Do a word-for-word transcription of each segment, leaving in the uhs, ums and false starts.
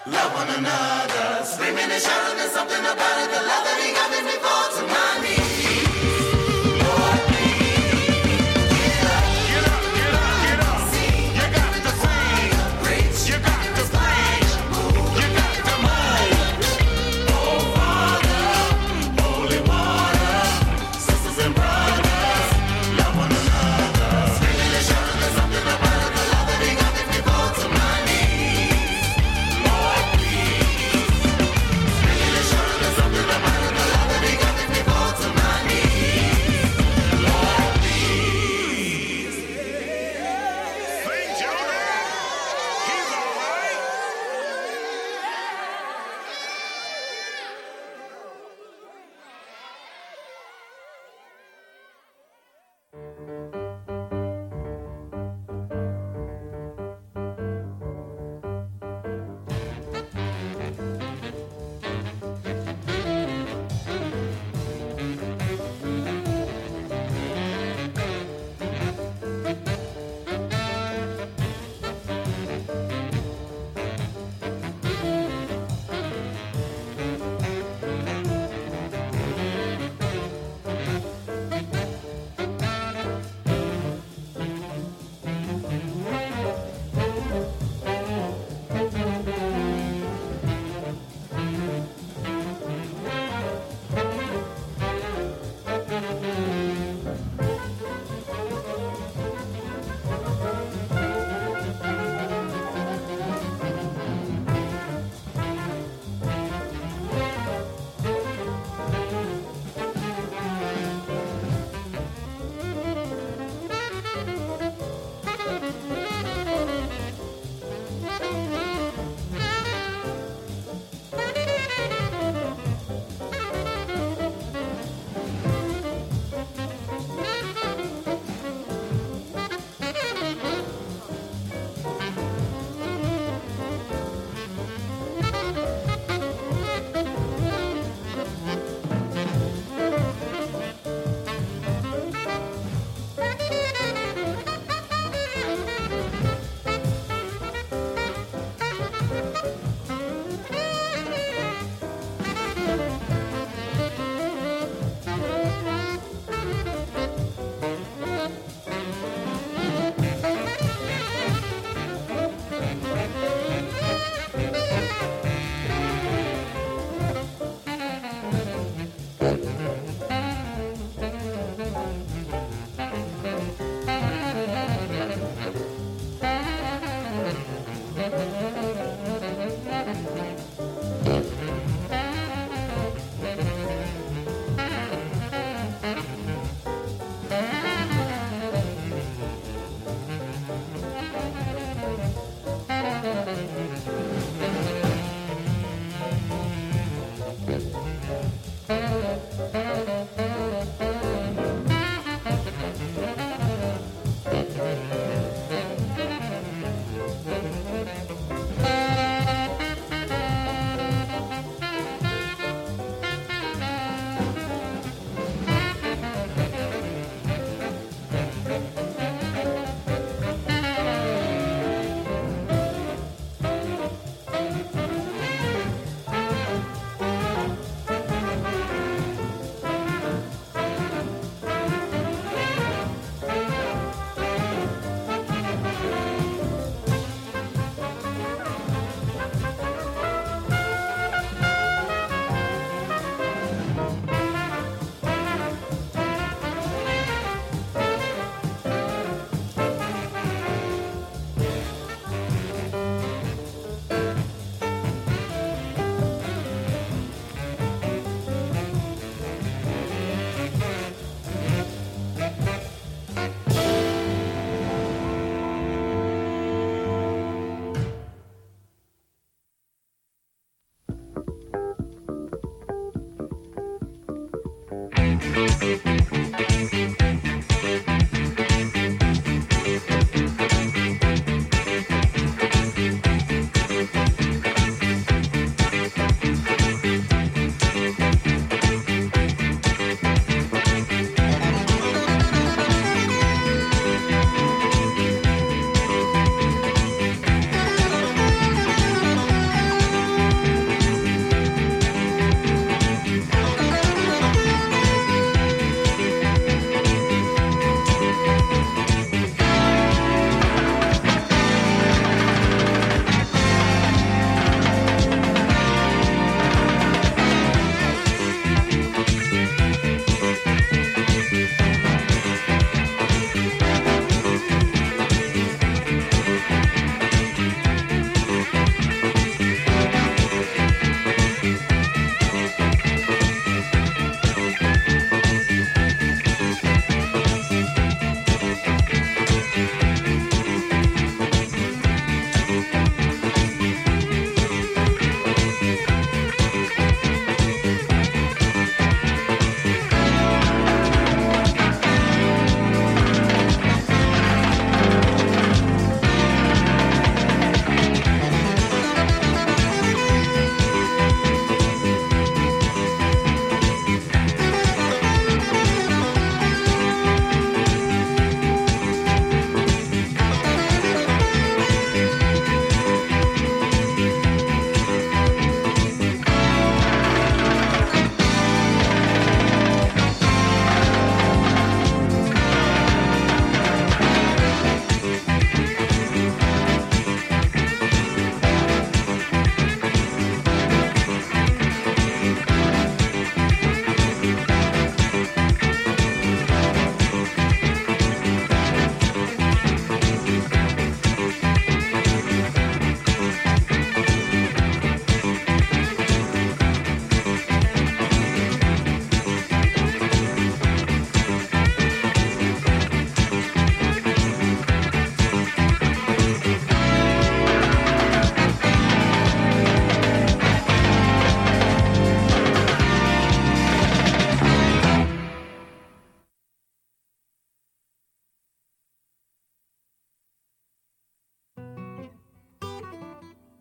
love one another. Screaming and shouting, there's something about it. The love that he got made me fall to my knees. Lord, please, get up, Get up, get up, get up. sing, You got to sing. preach, You got to preach. You got to move. oh Father, holy water, sisters and brothers, love one another. Screaming and shouting, there's something about it. The love that he got made me fall to my knees. Lord, please, screaming and shouting, there's something about it. The love that he got made me fall to my knees. Lord, please. Sing, children. He's all right.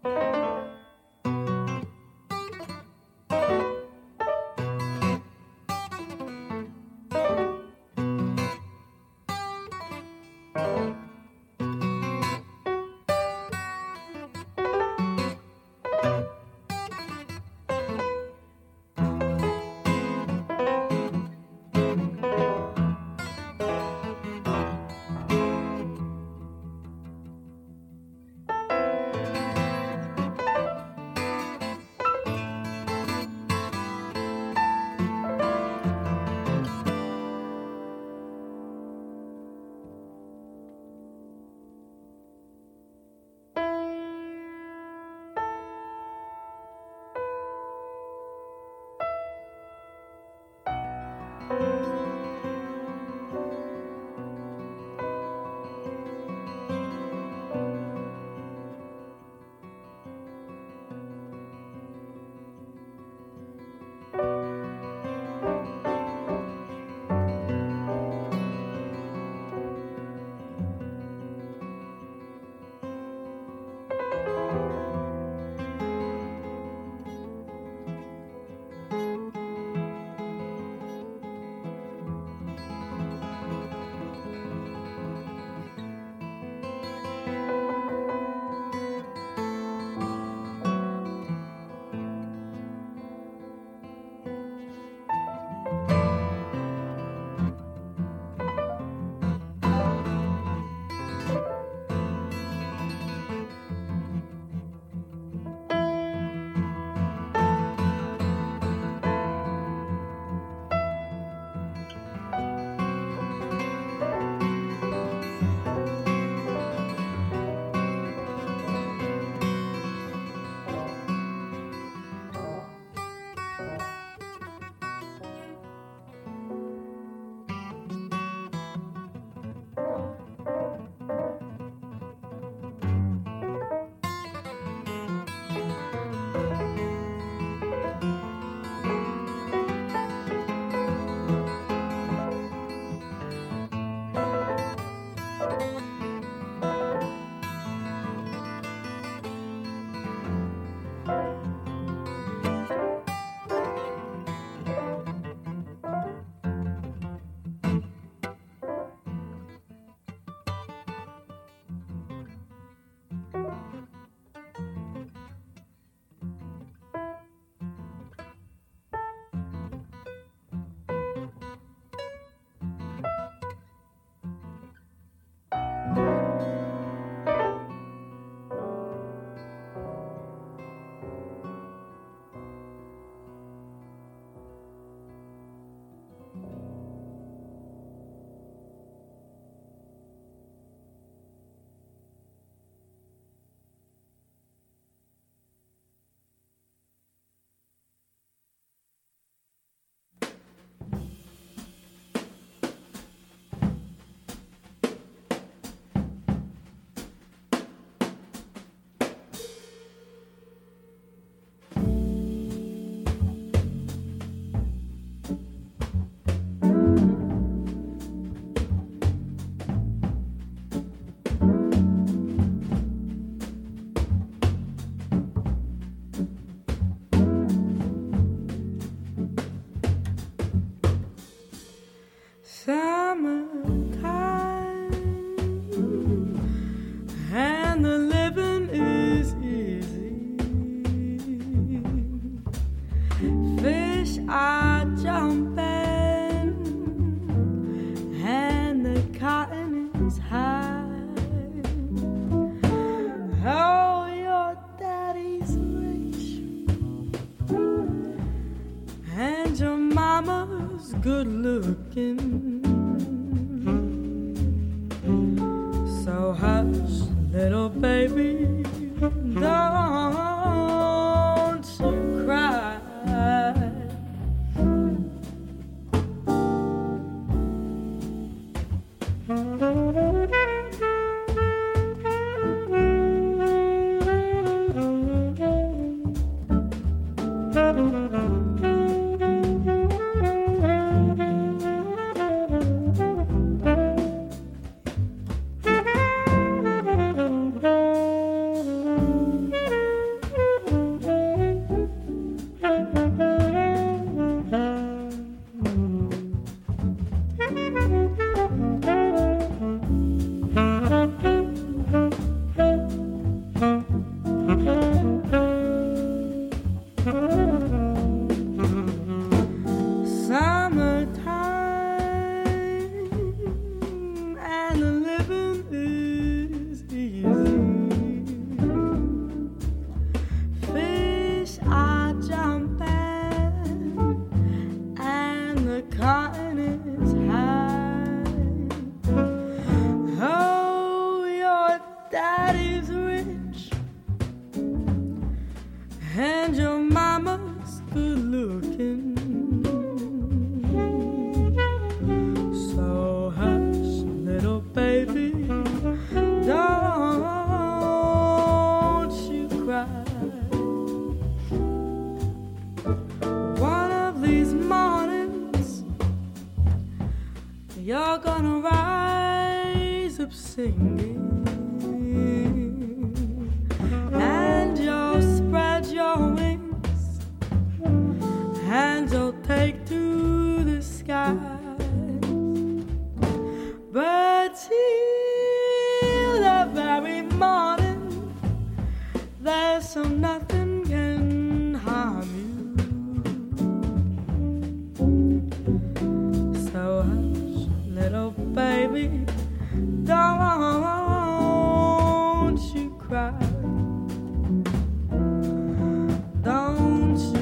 good looking. So hush, little baby, don't you cry. baby, don't you cry. One of these mornings, you're gonna rise up singing, and you'll spread your wings, and you'll take to the sky. But till the very morning, there's so nothing can harm you. So hush, little baby, don't you cry. Don't you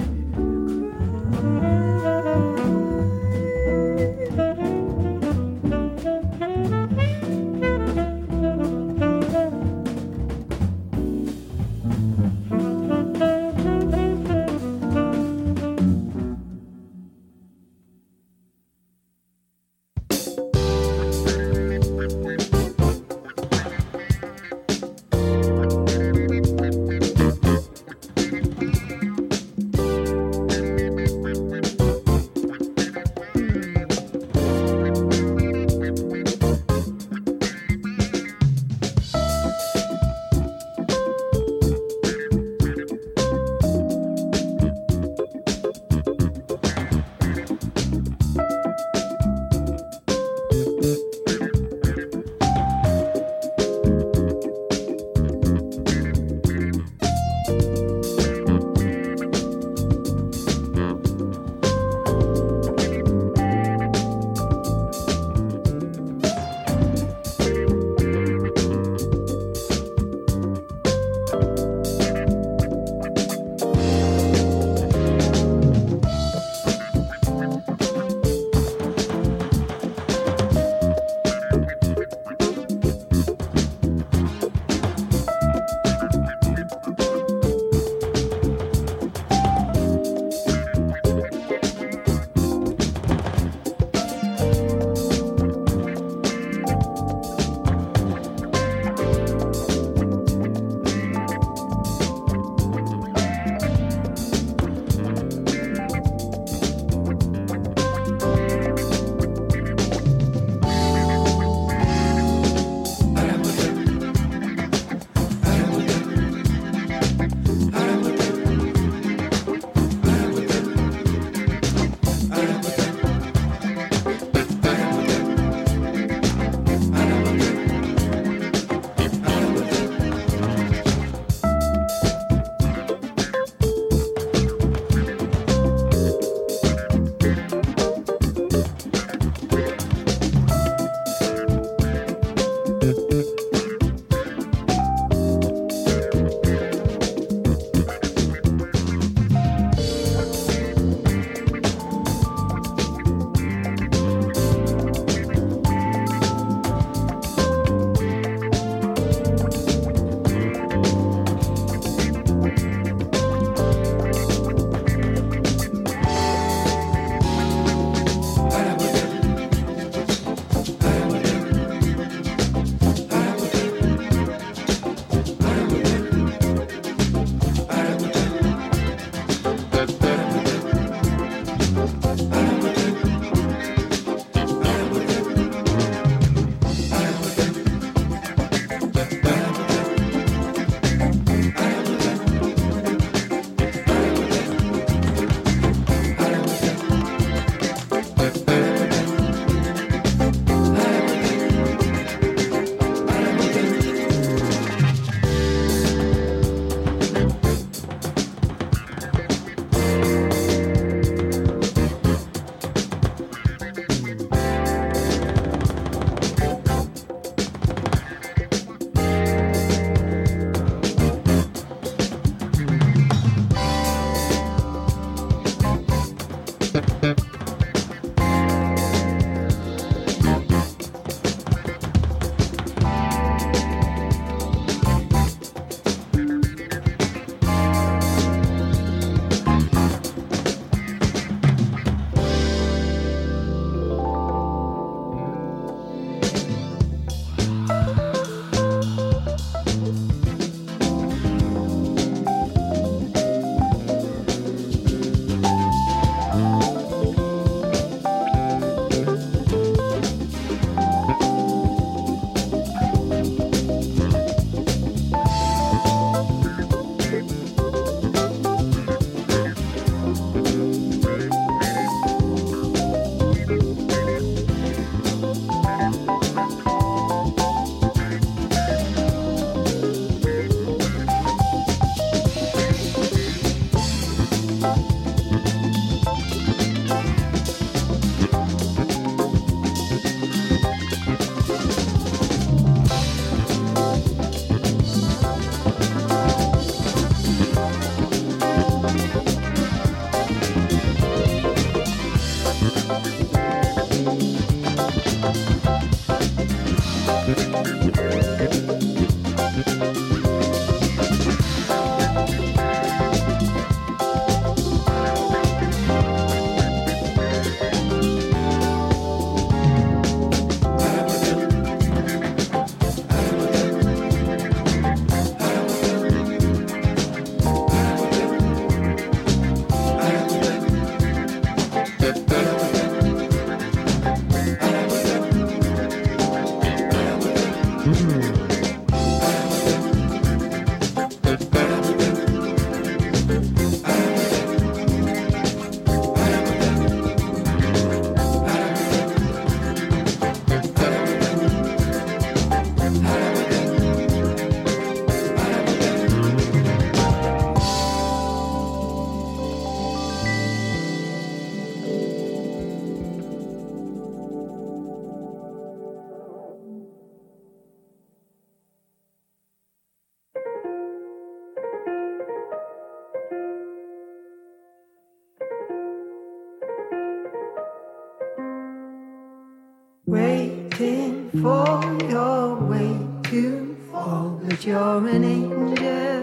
Waiting for your way to fall, but you're an angel.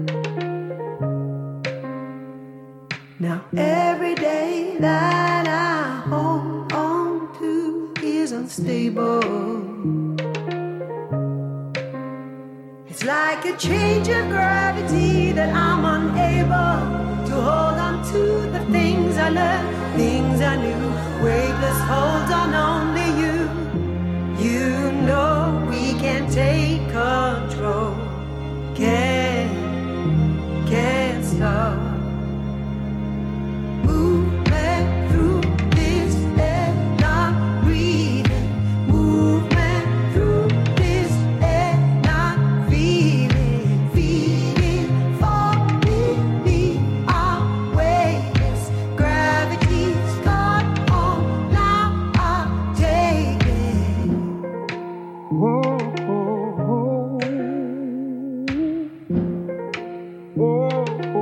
Now every day that I hold on to is unstable. It's like a change of gravity that I'm unable to hold on to the things I learned, things I knew. Weightless hold on only you. You know we can take control. Can't, can't stop. Movement through this air, not breathing. Movement through this air, not feeling. Feeling, falling, we are weightless. Gravity's gone on, now I'll take it. Whoa, whoa, whoa. Whoa,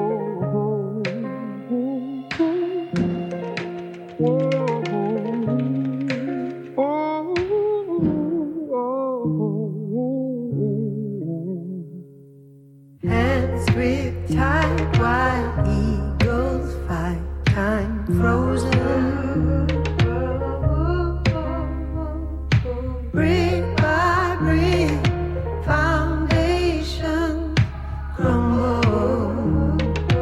hands grip tight while eagles fight, time frozen. Brick by brick, foundation crumble.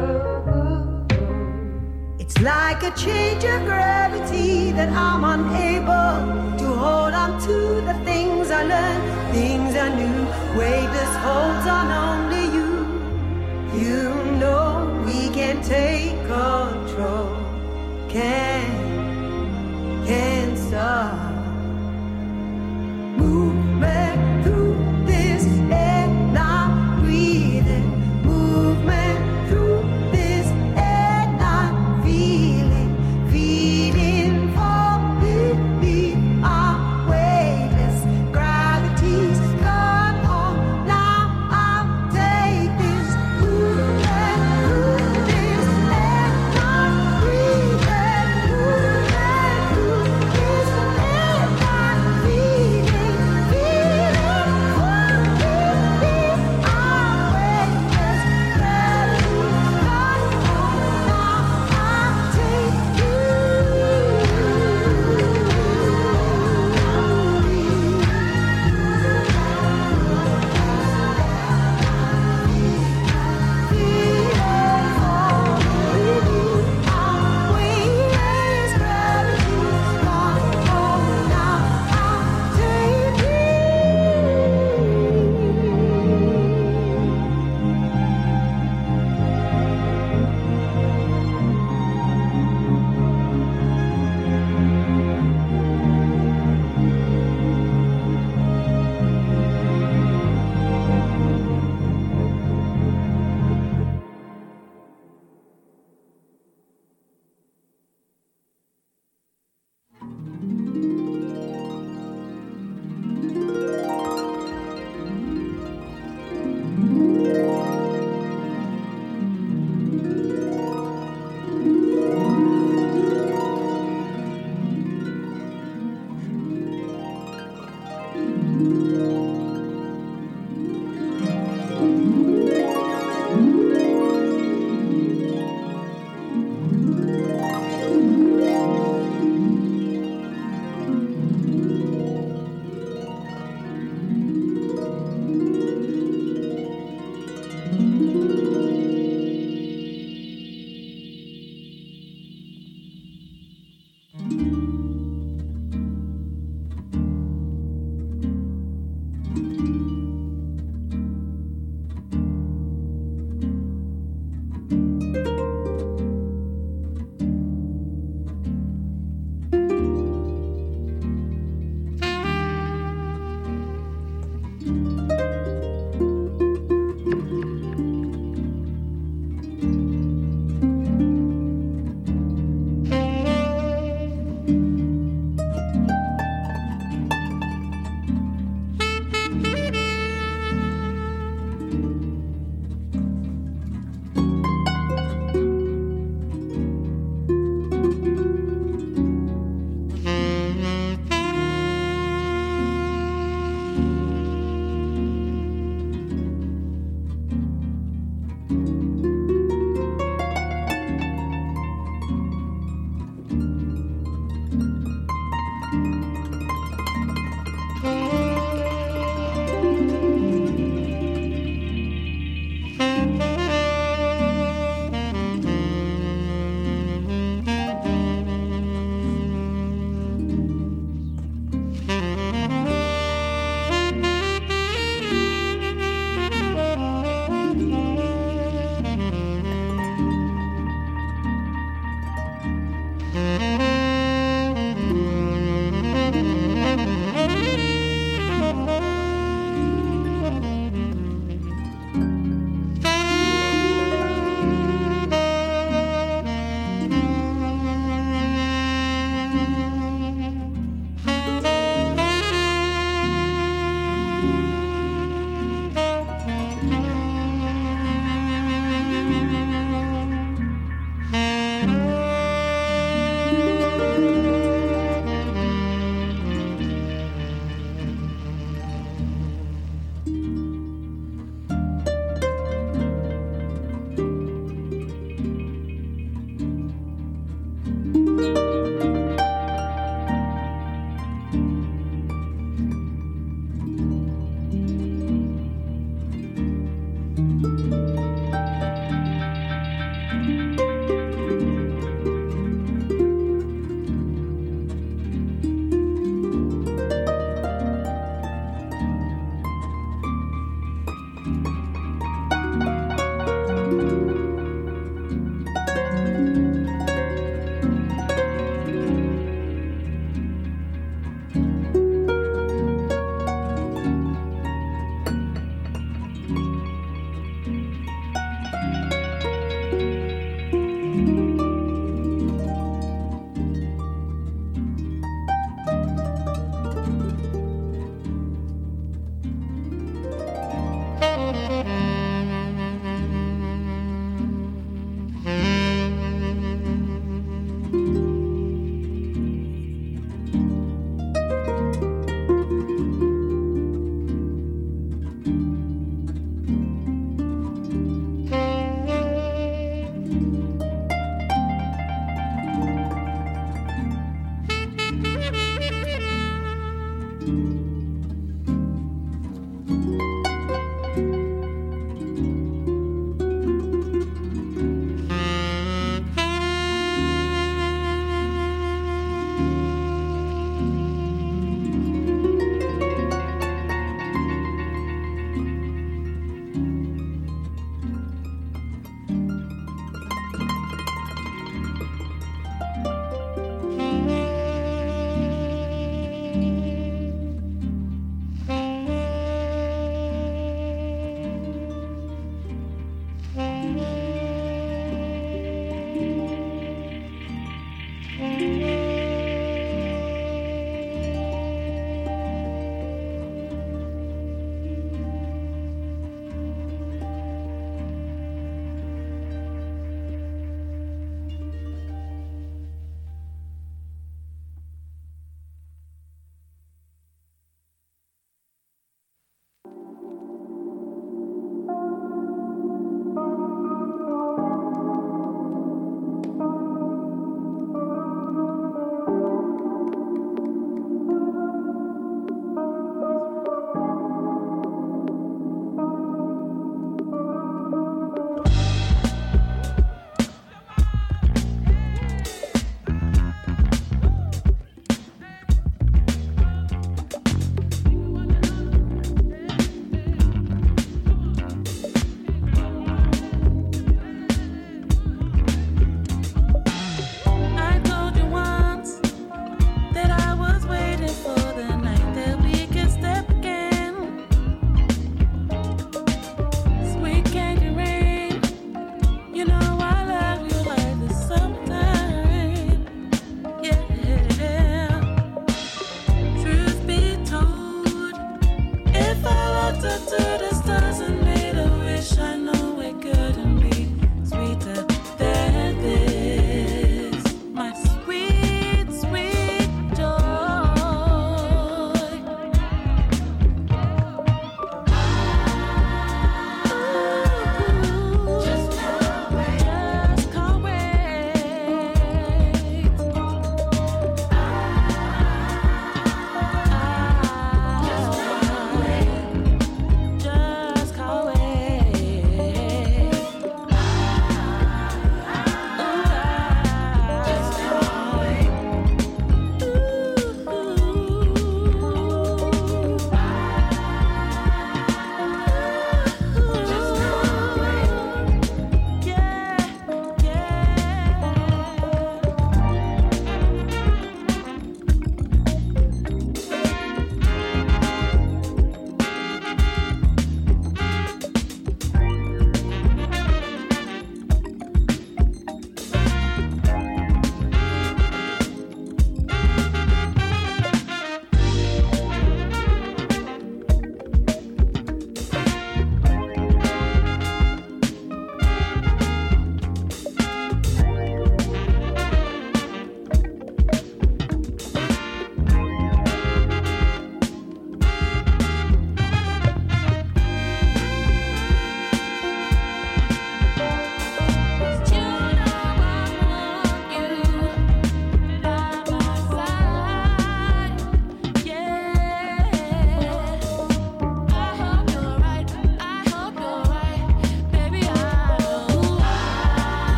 It's like a change of gravity that I'm unable to hold on to the things I learned, things I knew. Weightless holds on only you. You know we can take control. Can't, can't stop. Movement through this air, not breathing. Movement through this air, not feeling. Feeling, falling, we are weightless. Gravity's gone on, now I'll take this. Movement through this air, not breathing.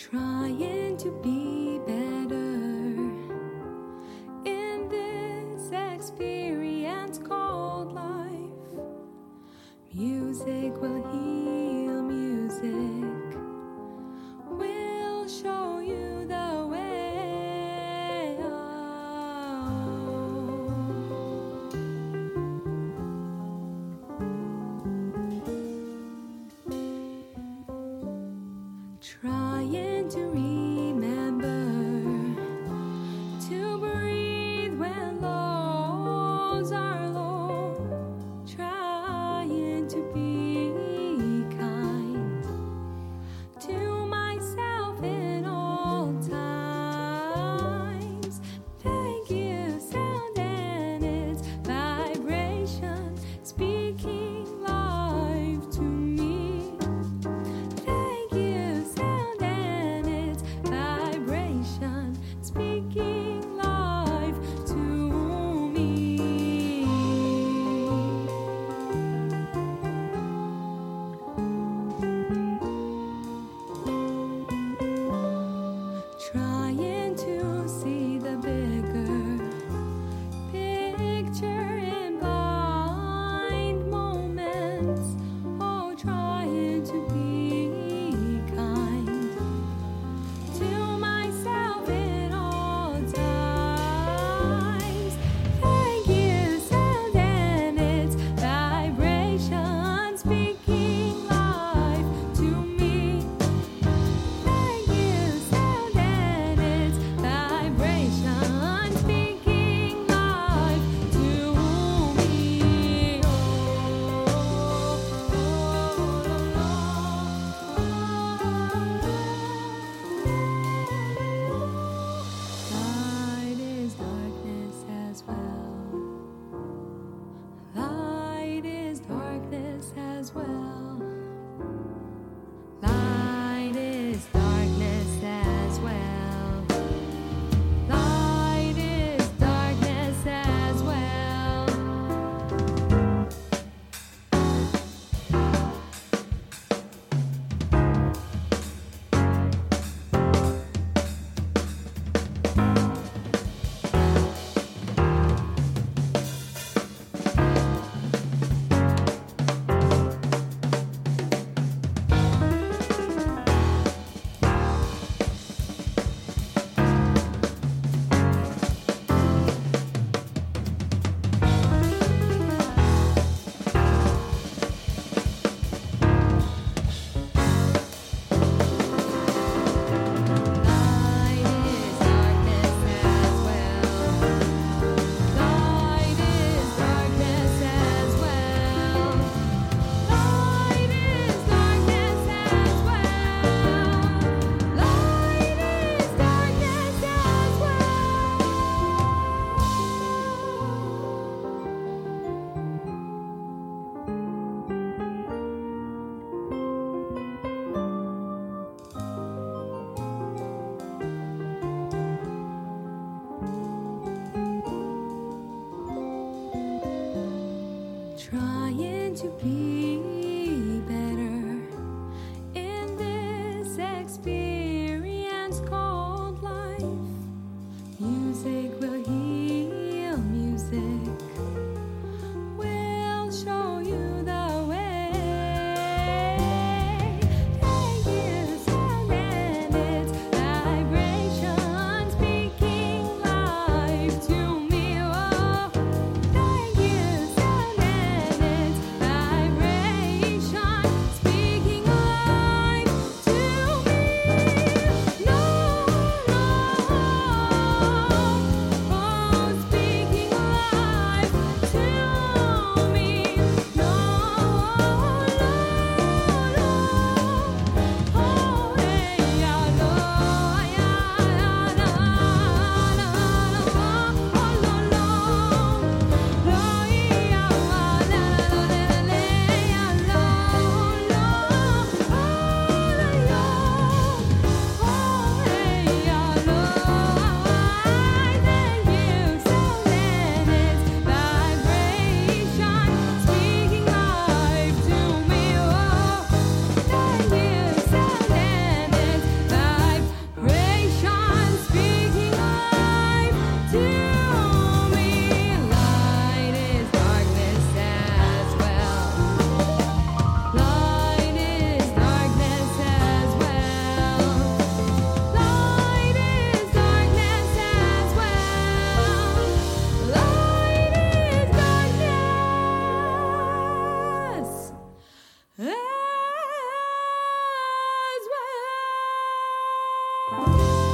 trying to be better in this experience called life. Music will heal, music will show you the way. Trying to remember to breathe when lows are low. Trying to be kind to myself in all times. Thank you, sound and its vibration, speaking life to me. Thank you, sound and its vibration, speaking life to me. Trying to see the bigger picture in blind moments. Oh, trying to be kind to myself in all times. Thank you, sound and its vibration, speaking life to me. Thank you, sound and its vibration, speaking life to me. Light is darkness as well. Light is darkness as well. Light is darkness as well. Light is darkness as well. Light is darkness as well. Light is darkness as well. Light is darkness as well. Light is darkness as well. Trying to be